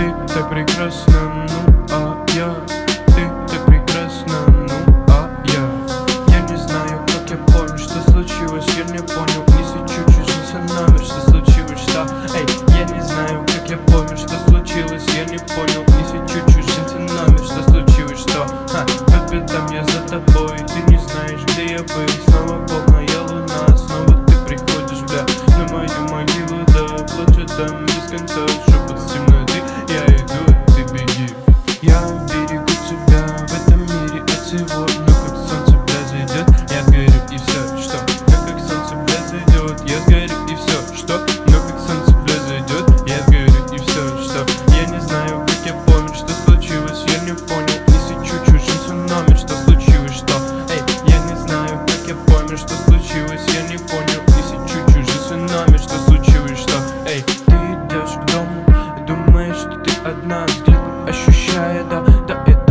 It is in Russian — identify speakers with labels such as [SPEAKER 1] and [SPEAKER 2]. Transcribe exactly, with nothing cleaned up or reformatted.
[SPEAKER 1] Ты так прекрасна, ну а я. Ты так прекрасна, ну а я. Я не знаю, как я помню, что случилось. Я не понял, если чуть-чуть жился номер, что случилось, что? Эй, я не знаю, как я помню, что случилось. Я не понял, если чуть-чуть жился номер, что случилось, что? Ха, по пятам я за тобой, ты не знаешь, где я был. Снова полная луна, снова ты приходишь, бля, на мою могилу, да, плачу там без конца, шепот темноты. Я иду, ты беги. Я берегу тебя в этом мире от всего. Но как солнце, бля, зайдет, я сгорю и все, что? Но как солнце, бля, зайдет, я сгорю и все, что? Но как солнце, бля, зайдет, я сгорю и все, что? Я не знаю, как я помню, что случилось. Я не понял, если чуть-чуть жился номер, что случилось, что? Эй, я не знаю, как я помню, что случилось. Я не понял, если чуть-чуть жился номер, что случилось, что? Эй, ты идешь к дому, думаешь, что ты одна, взгляд ощущая, да, да, это